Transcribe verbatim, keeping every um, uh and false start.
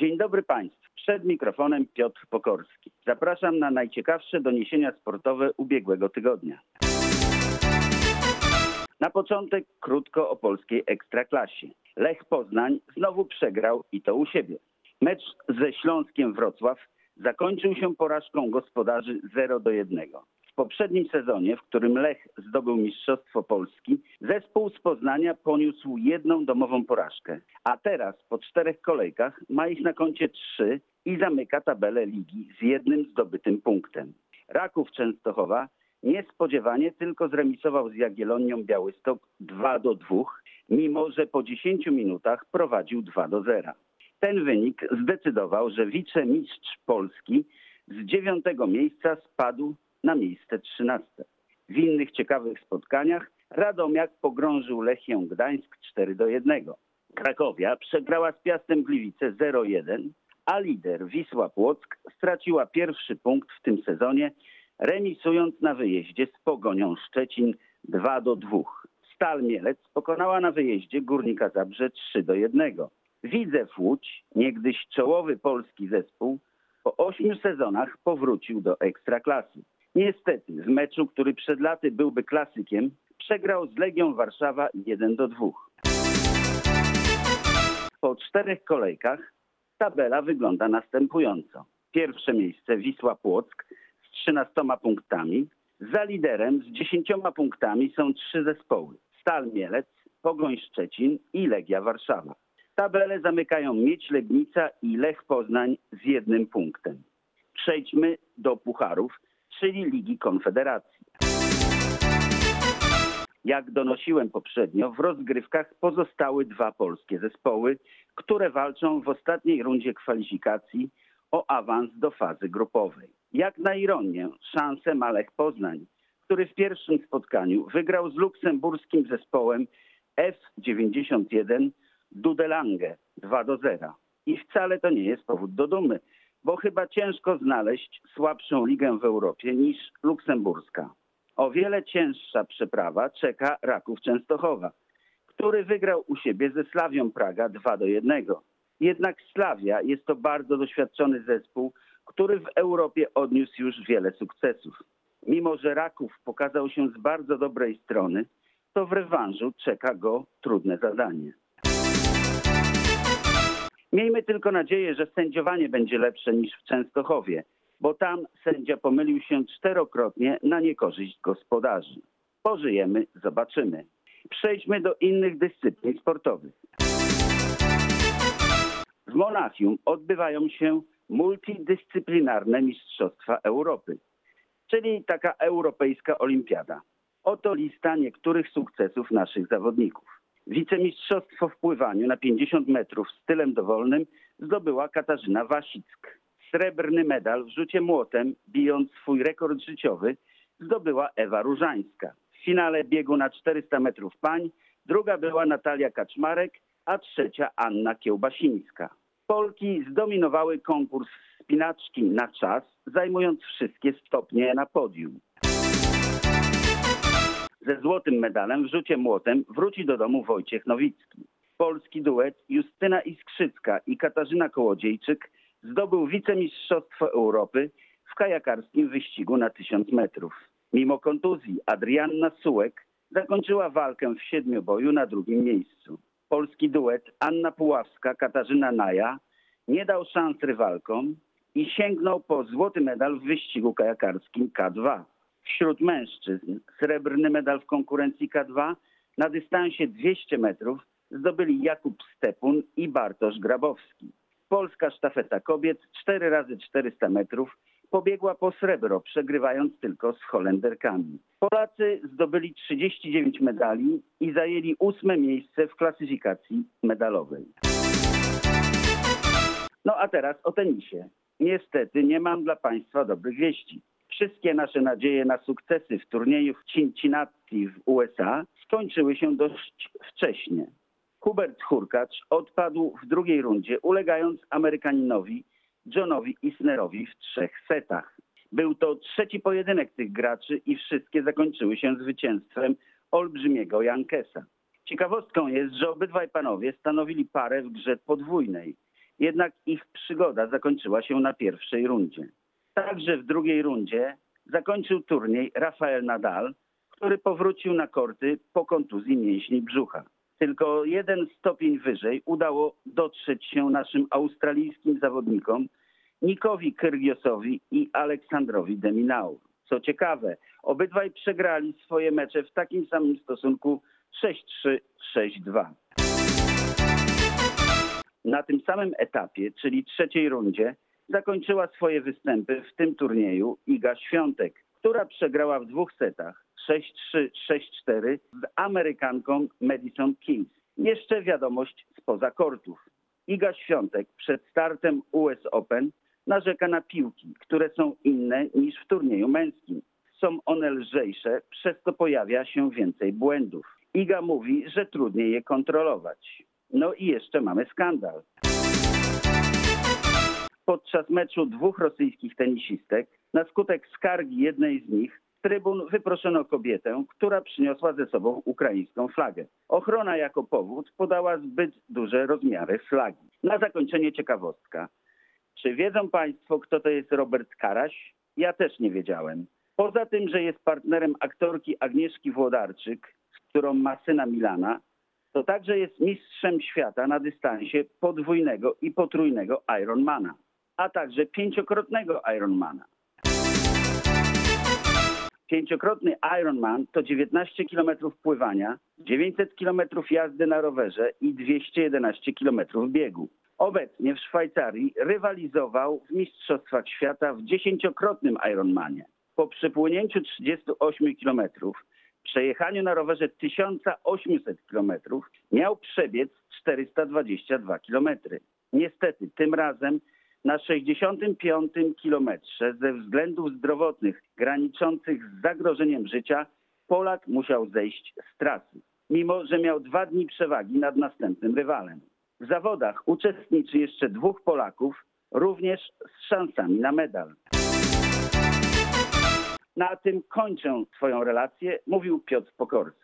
Dzień dobry Państwu. Przed mikrofonem Piotr Pokorski. Zapraszam na najciekawsze doniesienia sportowe ubiegłego tygodnia. Na początek krótko o polskiej ekstraklasie. Lech Poznań znowu przegrał i to u siebie. Mecz ze Śląskiem Wrocław zakończył się porażką gospodarzy zero do jednego. W poprzednim sezonie, w którym Lech zdobył Mistrzostwo Polski, zespół z Poznania poniósł jedną domową porażkę. A teraz po czterech kolejkach ma ich na koncie trzy i zamyka tabelę ligi z jednym zdobytym punktem. Raków Częstochowa niespodziewanie tylko zremisował z Jagiellonią Białystok dwa do dwóch, mimo że po dziesięciu minutach prowadził dwa do zera. Ten wynik zdecydował, że wicemistrz Polski z dziewiątego miejsca spadł na miejsce trzynaste. W innych ciekawych spotkaniach Radomiak pogrążył Lechię Gdańsk cztery do jednego. Krakowia przegrała z Piastem Gliwice zero jeden, a lider Wisła Płock straciła pierwszy punkt w tym sezonie, remisując na wyjeździe z Pogonią Szczecin dwa do dwóch. Stal Mielec pokonała na wyjeździe Górnika Zabrze trzy do jednego. Widzew Łódź, niegdyś czołowy polski zespół, po ośmiu sezonach powrócił do ekstraklasy. Niestety w meczu, który przed laty byłby klasykiem, przegrał z Legią Warszawa jeden do dwóch. Po czterech kolejkach tabela wygląda następująco. Pierwsze miejsce Wisła Płock z trzynastoma punktami. Za liderem z dziesięcioma punktami są trzy zespoły. Stal Mielec, Pogoń Szczecin i Legia Warszawa. Tabelę zamykają Miedź Legnica i Lech Poznań z jednym punktem. Przejdźmy do pucharów, czyli Ligi Konfederacji. Jak donosiłem poprzednio, w rozgrywkach pozostały dwa polskie zespoły, które walczą w ostatniej rundzie kwalifikacji o awans do fazy grupowej. Jak na ironię, szansę ma Lech Poznań, który w pierwszym spotkaniu wygrał z luksemburskim zespołem F dziewięćdziesiąt jeden Dudelange dwa do zera. I wcale to nie jest powód do dumy, bo chyba ciężko znaleźć słabszą ligę w Europie niż luksemburska. O wiele cięższa przeprawa czeka Raków Częstochowa, który wygrał u siebie ze Slawią Praga dwa do jednego. Jednak Slavia jest to bardzo doświadczony zespół, który w Europie odniósł już wiele sukcesów. Mimo że Raków pokazał się z bardzo dobrej strony, to w rewanżu czeka go trudne zadanie. Miejmy tylko nadzieję, że sędziowanie będzie lepsze niż w Częstochowie, bo tam sędzia pomylił się czterokrotnie na niekorzyść gospodarzy. Pożyjemy, zobaczymy. Przejdźmy do innych dyscyplin sportowych. W Monachium odbywają się multidyscyplinarne Mistrzostwa Europy, czyli taka europejska olimpiada. Oto lista niektórych sukcesów naszych zawodników. Wicemistrzostwo w pływaniu na pięćdziesiąt metrów stylem dowolnym zdobyła Katarzyna Wasick. Srebrny medal w rzucie młotem, bijąc swój rekord życiowy, zdobyła Ewa Różańska. W finale biegu na czterysta metrów pań druga była Natalia Kaczmarek, a trzecia Anna Kiełbasińska. Polki zdominowały konkurs wspinaczki na czas, zajmując wszystkie stopnie na podium. Ze złotym medalem w rzucie młotem wróci do domu Wojciech Nowicki. Polski duet Justyna Iskrzycka i Katarzyna Kołodziejczyk zdobył wicemistrzostwo Europy w kajakarskim wyścigu na tysiąc metrów. Mimo kontuzji Adrianna Sułek zakończyła walkę w siedmioboju na drugim miejscu. Polski duet Anna Puławska, Katarzyna Naja nie dał szans rywalkom i sięgnął po złoty medal w wyścigu kajakarskim K dwa. Wśród mężczyzn srebrny medal w konkurencji K dwa na dystansie dwieście metrów zdobyli Jakub Stepun i Bartosz Grabowski. Polska sztafeta kobiet cztery razy czterysta metrów pobiegła po srebro, przegrywając tylko z Holenderkami. Polacy zdobyli trzydzieści dziewięć medali i zajęli ósme miejsce w klasyfikacji medalowej. No a teraz o tenisie. Niestety nie mam dla Państwa dobrych wieści. Wszystkie nasze nadzieje na sukcesy w turnieju w Cincinnati w U S A skończyły się dość wcześnie. Hubert Hurkacz odpadł w drugiej rundzie, ulegając Amerykaninowi Johnowi Isnerowi w trzech setach. Był to trzeci pojedynek tych graczy i wszystkie zakończyły się zwycięstwem olbrzymiego Jankesa. Ciekawostką jest, że obydwaj panowie stanowili parę w grze podwójnej. Jednak ich przygoda zakończyła się na pierwszej rundzie. Także w drugiej rundzie zakończył turniej Rafael Nadal, który powrócił na korty po kontuzji mięśni brzucha. Tylko jeden stopień wyżej udało dotrzeć się naszym australijskim zawodnikom Nikowi Kyrgiosowi i Aleksandrowi de Minaur. Co ciekawe, obydwaj przegrali swoje mecze w takim samym stosunku sześć trzy sześć dwa. Na tym samym etapie, czyli trzeciej rundzie, zakończyła swoje występy w tym turnieju Iga Świątek, która przegrała w dwóch setach sześć trzy sześć cztery z Amerykanką Madison Keys. Jeszcze wiadomość spoza kortów. Iga Świątek przed startem U S Open narzeka na piłki, które są inne niż w turnieju męskim. Są one lżejsze, przez to pojawia się więcej błędów. Iga mówi, że trudniej je kontrolować. No i jeszcze mamy skandal. Podczas meczu dwóch rosyjskich tenisistek na skutek skargi jednej z nich z trybun wyproszono kobietę, która przyniosła ze sobą ukraińską flagę. Ochrona jako powód podała zbyt duże rozmiary flagi. Na zakończenie ciekawostka. Czy wiedzą Państwo, kto to jest Robert Karaś? Ja też nie wiedziałem. Poza tym, że jest partnerem aktorki Agnieszki Włodarczyk, z którą ma syna Milana, to także jest mistrzem świata na dystansie podwójnego i potrójnego Ironmana, a także pięciokrotnego Ironmana. Pięciokrotny Ironman to dziewiętnaście kilometrów pływania, dziewięćset kilometrów jazdy na rowerze i dwieście jedenaście kilometrów biegu. Obecnie w Szwajcarii rywalizował w Mistrzostwach Świata w dziesięciokrotnym Ironmanie. Po przepłynięciu trzydziestu ośmiu kilometrów, przejechaniu na rowerze tysiąc osiemset kilometrów, miał przebiec czterysta dwadzieścia dwa kilometry. Niestety, tym razem na sześćdziesiątym piątym kilometrze ze względów zdrowotnych graniczących z zagrożeniem życia Polak musiał zejść z trasy, mimo że miał dwa dni przewagi nad następnym rywalem. W zawodach uczestniczy jeszcze dwóch Polaków, również z szansami na medal. Na tym kończę swoją relację, mówił Piotr Pokorski.